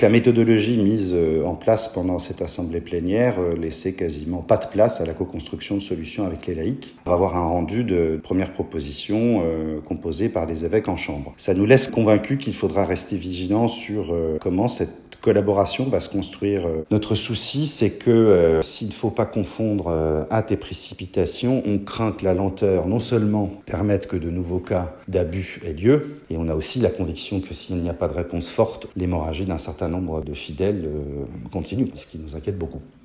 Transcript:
La méthodologie mise en place pendant cette assemblée plénière laissait quasiment pas de place à la co-construction de solutions avec les laïcs. On va avoir un rendu de premières propositions composées par les évêques en chambre. Ça nous laisse convaincus qu'il faudra rester vigilant sur comment cette collaboration va se construire. Notre souci, c'est que s'il ne faut pas confondre hâte et précipitation, on craint que la lenteur non seulement permette que de nouveaux cas d'abus aient lieu, et on a aussi la conviction que s'il n'y a pas de réponse forte, l'hémorragie d'un certain nombre de fidèles continue, ce qui nous inquiète beaucoup.